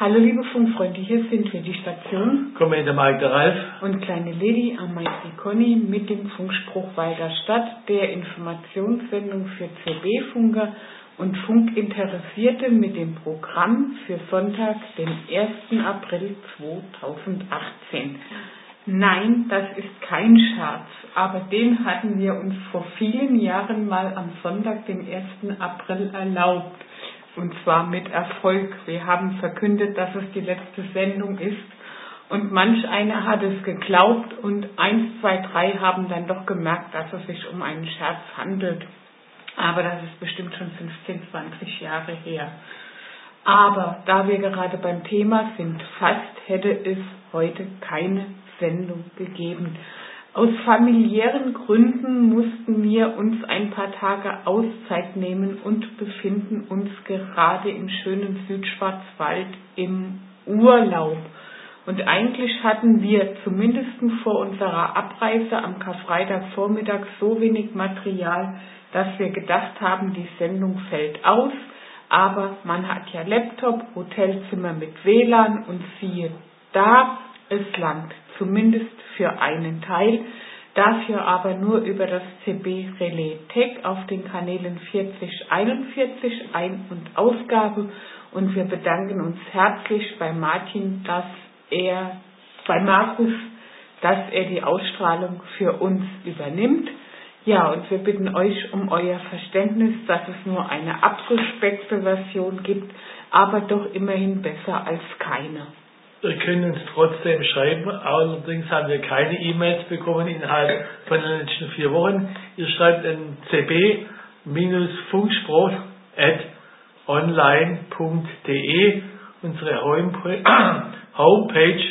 Hallo liebe Funkfreunde, hier sind wir, die Station. Kommende Mike der Ralf. Und kleine Lady am Mike die Conny mit dem Funkspruch Walder Stadt, der Informationssendung für CB-Funker und Funkinteressierte mit dem Programm für Sonntag, den 1. April 2018. Nein, das ist kein Scherz, aber den hatten wir uns vor vielen Jahren mal am Sonntag, dem 1. April erlaubt. Und zwar mit Erfolg. Wir haben verkündet, dass es die letzte Sendung ist. Und manch einer hat es geglaubt und 1, 2, 3 haben dann doch gemerkt, dass es sich um einen Scherz handelt. Aber das ist bestimmt schon 15, 20 Jahre her. Aber da wir gerade beim Thema sind, fast hätte es heute keine Sendung gegeben. Aus familiären Gründen mussten wir uns ein paar Tage Auszeit nehmen und befinden uns gerade im schönen Südschwarzwald im Urlaub. Und eigentlich hatten wir zumindest vor unserer Abreise am Karfreitagvormittag so wenig Material, dass wir gedacht haben, die Sendung fällt aus. Aber man hat ja Laptop, Hotelzimmer mit WLAN und siehe da, es langt zumindest für einen Teil, dafür aber nur über das CB Relais Tech auf den Kanälen 4041 Ein- und Ausgabe, und wir bedanken uns herzlich bei Markus, dass er die Ausstrahlung für uns übernimmt. Ja, und wir bitten euch um euer Verständnis, dass es nur eine abgespeckte Version gibt, aber doch immerhin besser als keine. Ihr könnt uns trotzdem schreiben, allerdings haben wir keine E-Mails bekommen innerhalb von den letzten 4 Wochen. Ihr schreibt an cb-funkspruch@online.de, unsere Homepage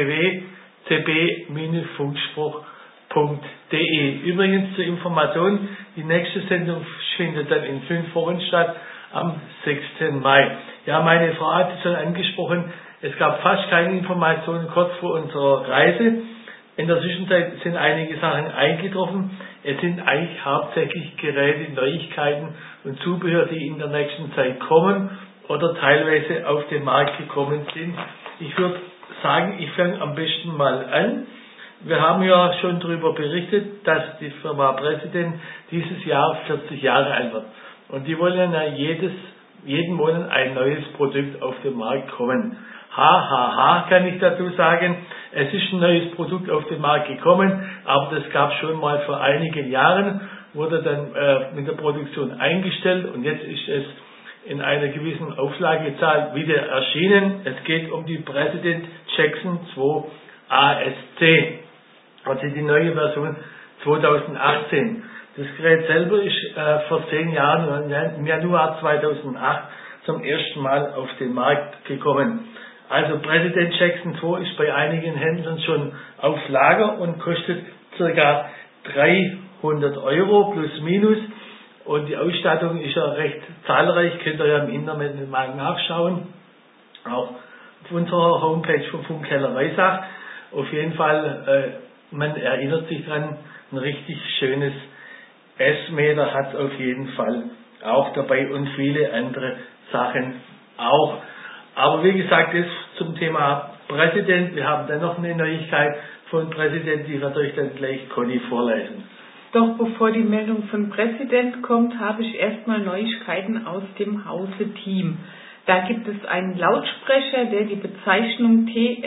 www.cb-funkspruch.de. Übrigens zur Information, die nächste Sendung findet dann in 5 Wochen statt, am 6. Mai. Ja, meine Frau hat es schon angesprochen, es gab fast keine Informationen kurz vor unserer Reise. In der Zwischenzeit sind einige Sachen eingetroffen. Es sind eigentlich hauptsächlich Geräte, Neuigkeiten und Zubehör, die in der nächsten Zeit kommen oder teilweise auf den Markt gekommen sind. Ich würde sagen, ich fange am besten mal an. Wir haben ja schon darüber berichtet, dass die Firma Präsident dieses Jahr 40 Jahre alt wird. Und die wollen ja jeden Monat ein neues Produkt auf den Markt kommen. Kann ich dazu sagen, es ist ein neues Produkt auf den Markt gekommen, aber das gab es schon mal vor einigen Jahren, wurde dann mit der Produktion eingestellt und jetzt ist es in einer gewissen Auflagezahl wieder erschienen. Es geht um die President Jackson 2 ASC, also die neue Version 2018. Das Gerät selber ist vor 10 Jahren, im Januar 2008, zum ersten Mal auf den Markt gekommen. Also President Jackson 2 ist bei einigen Händlern schon auf Lager und kostet ca. 300 € plus minus. Und die Ausstattung ist ja recht zahlreich, könnt ihr ja im Internet mal nachschauen. Auch auf unserer Homepage vom Funkkeller Weissach. Auf jeden Fall, man erinnert sich dran, ein richtig schönes S-Meter hat es auf jeden Fall auch dabei und viele andere Sachen auch. Aber wie gesagt, das zum Thema Präsident. Wir haben dann noch eine Neuigkeit von Präsident, die wird euch dann gleich Conny vorlesen. Doch bevor die Meldung von Präsident kommt, habe ich erstmal Neuigkeiten aus dem Hause Team. Da gibt es einen Lautsprecher, der die Bezeichnung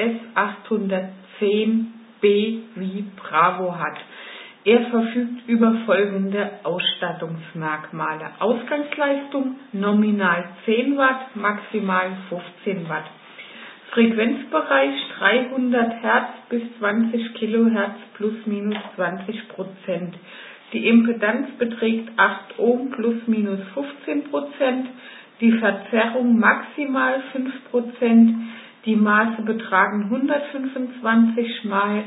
TS810B wie Bravo hat. Er verfügt über folgende Ausstattungsmerkmale. Ausgangsleistung nominal 10 Watt, maximal 15 Watt. Frequenzbereich 300 Hertz bis 20 Kilohertz plus minus 20%. Die Impedanz beträgt 8 Ohm plus minus 15%. Die Verzerrung maximal 5%. Die Maße betragen 125 mal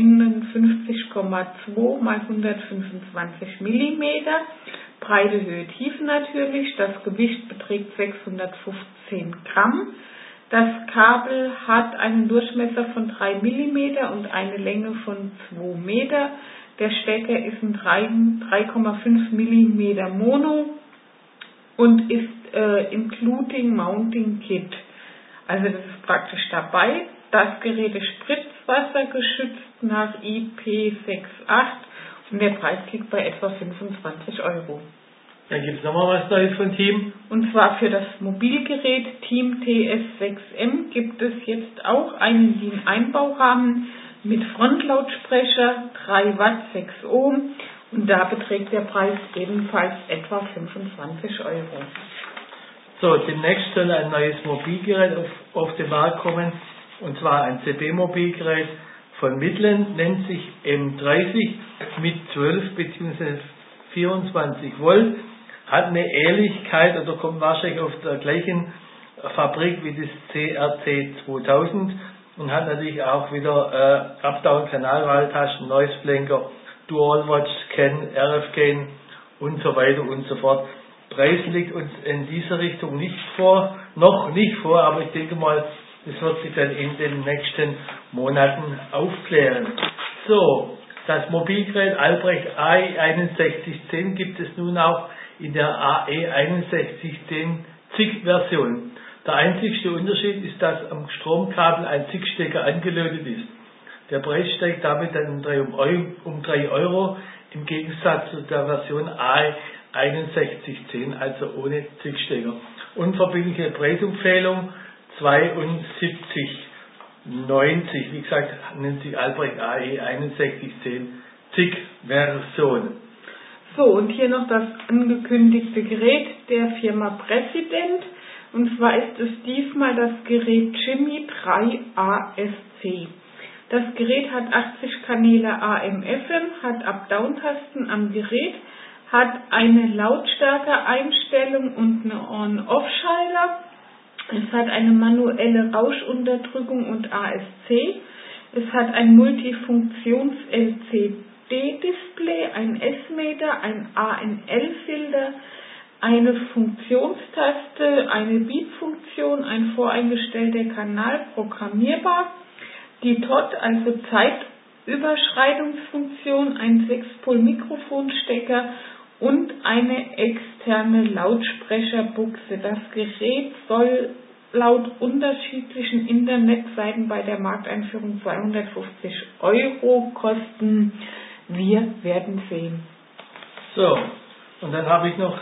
59,2 mal 125 mm. Breite, Höhe, Tiefe natürlich. Das Gewicht beträgt 615 Gramm. Das Kabel hat einen Durchmesser von 3 mm und eine Länge von 2 Meter. Der Stecker ist ein 3,5 mm Mono und ist Including Mounting Kit. Also das ist praktisch dabei. Das Gerät ist spritzwassergeschützt nach IP68 und der Preis liegt bei etwa 25 €. Dann gibt es nochmal was Neues von Team. Und zwar für das Mobilgerät Team TS6M gibt es jetzt auch einen DIN-Einbaurahmen mit Frontlautsprecher, 3 Watt, 6 Ohm und da beträgt der Preis ebenfalls etwa 25 €. So, demnächst soll ein neues Mobilgerät auf den Markt kommen, und zwar ein CB-Mobilgerät von Midland, nennt sich M30 mit 12 bzw. 24 Volt, hat eine Ähnlichkeit oder kommt wahrscheinlich auf der gleichen Fabrik wie das CRT 2000 und hat natürlich auch wieder Up-Down-Kanalwahltaschen, Noise-Blinker, Dual-Watch, Scan, RF-Gain und so weiter und so fort. Preis liegt uns in dieser Richtung noch nicht vor, aber ich denke mal, das wird sich dann in den nächsten Monaten aufklären. So, das Mobilgerät Albrecht AE6110 gibt es nun auch in der AE6110 ZIG-Version. Der einzigste Unterschied ist, dass am Stromkabel ein ZIG-Stecker angelötet ist. Der Preis steigt damit dann um 3 € im Gegensatz zu der Version AE6110, also ohne ZIG-Stecker. Unverbindliche Preisempfehlung 72,90. Wie gesagt, nennt sich Albrecht AE6110 ZIG-Version. So, und hier noch das angekündigte Gerät der Firma Präsident. Und zwar ist es diesmal das Gerät Jimmy 3 ASC. Das Gerät hat 80 Kanäle AM/FM, hat Up-Down-Tasten am Gerät, hat eine Lautstärke-Einstellung und eine On-Off-Schalter. Es hat eine manuelle Rauschunterdrückung und ASC. Es hat ein Multifunktions-LCD-Display, ein S-Meter, ein ANL-Filter, eine Funktionstaste, eine Beep-Funktion, ein voreingestellter Kanal programmierbar, die TOT, also Zeitüberschreitungsfunktion, ein 6-Pol-Mikrofonstecker und eine externe Lautsprecherbuchse. Das Gerät soll laut unterschiedlichen Internetseiten bei der Markteinführung 250 € kosten. Wir werden sehen. So, und dann habe ich noch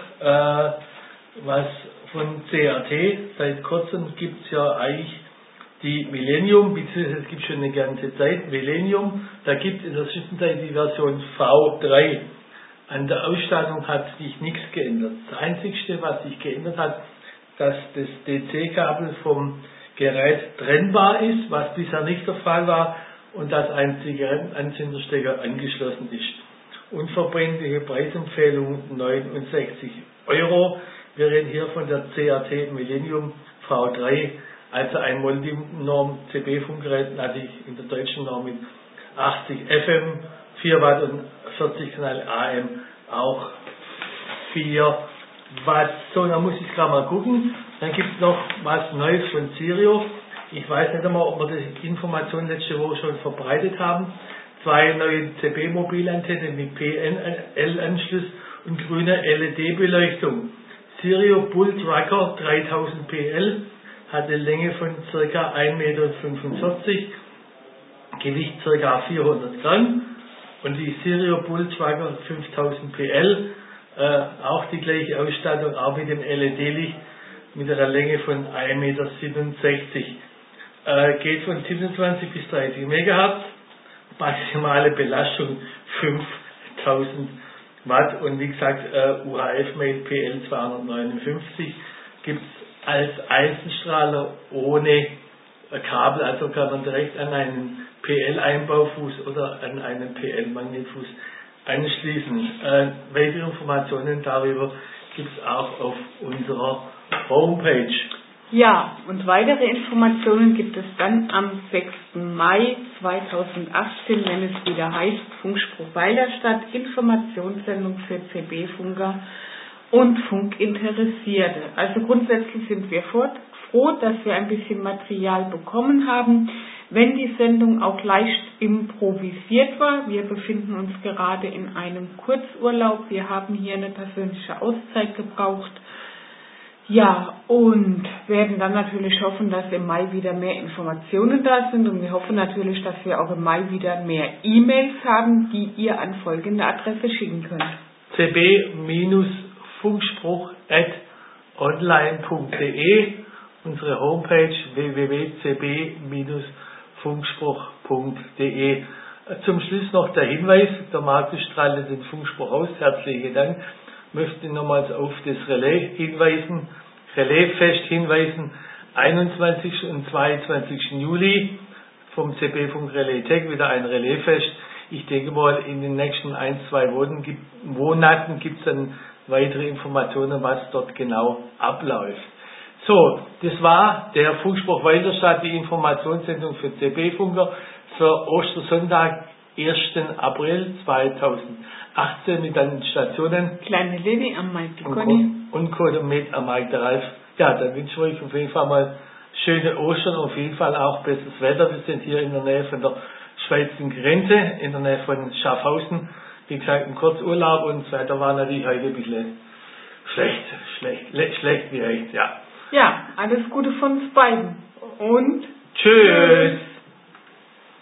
was von CRT. Seit kurzem gibt es ja eigentlich die Millennium, beziehungsweise es gibt schon eine ganze Zeit Millennium. Da gibt es in der Zwischenzeit die Version V3. An der Ausstattung hat sich nichts geändert. Das Einzige, was sich geändert hat, dass das DC-Kabel vom Gerät trennbar ist, was bisher nicht der Fall war, und dass ein Zigarettenanzünderstecker angeschlossen ist. Unverbindliche Preisempfehlung 69 €. Wir reden hier von der CRT Millennium V3, also ein Multinorm CB-Funkgerät, natürlich in der deutschen Norm mit 80 FM, 4 Watt und 40 Kanal AM, auch 4 Watt. So, dann muss ich gerade mal gucken. Dann gibt es noch was Neues von Sirio. Ich weiß nicht einmal, ob wir die Information letzte Woche schon verbreitet haben. 2 neue CB-Mobilantennen mit PNL-Anschluss und grüner LED-Beleuchtung. Sirio Bull Tracker 3000 PL hat eine Länge von ca. 1,45 m, Gewicht ca. 400 Gramm. Und die Sirio Bull Tracker 5000 PL, auch die gleiche Ausstattung, auch mit dem LED-Licht, mit einer Länge von 1,67 m. Geht von 27 bis 30 MHz, maximale Belastung 5000 Watt und wie gesagt UHF-Mail PL 259 gibt es als Einzelstrahler ohne Kabel, also kann man direkt an einen PL-Einbaufuß oder an einen PL-Magnetfuß anschließen. Weitere Informationen darüber gibt es auch auf unserer Homepage. Ja, und weitere Informationen gibt es dann am 6. Mai 2018, wenn es wieder heißt Funkspruch Weilerstadt, Informationssendung für CB-Funker und Funkinteressierte. Also grundsätzlich sind wir froh, dass wir ein bisschen Material bekommen haben, wenn die Sendung auch leicht improvisiert war. Wir befinden uns gerade in einem Kurzurlaub. Wir haben hier eine persönliche Auszeit gebraucht. Ja, und werden dann natürlich hoffen, dass im Mai wieder mehr Informationen da sind. Und wir hoffen natürlich, dass wir auch im Mai wieder mehr E-Mails haben, die ihr an folgende Adresse schicken könnt. cb-funkspruch@online.de, unsere Homepage www.cb-funkspruch.de. Zum Schluss noch der Hinweis, der Markus strahlt den Funkspruch aus, herzlichen Dank. Möchte nochmals auf das Relaisfest hinweisen, 21. und 22. Juli vom CB Funk Relais Tech wieder ein Relaisfest. Ich denke mal, in den nächsten 1-2 Monaten gibt es dann weitere Informationen, was dort genau abläuft. So, das war der Funkspruch Weißerstadt, die Informationssendung für CB-Funker für Ostersonntag, 1. April 2018 mit den Stationen Kleine Levi am Mike die Conny und Code mit am Mike der Ralf. Ja, dann wünsche ich euch auf jeden Fall mal schöne Ostern und auf jeden Fall auch besseres Wetter. Wir sind hier in der Nähe von der Schweizer Grenze, in der Nähe von Schaffhausen. Wie gesagt, ein Kurzurlaub und das Wetter war natürlich heute ein bisschen schlecht wie echt, ja. Ja, alles Gute von uns beiden und tschüss.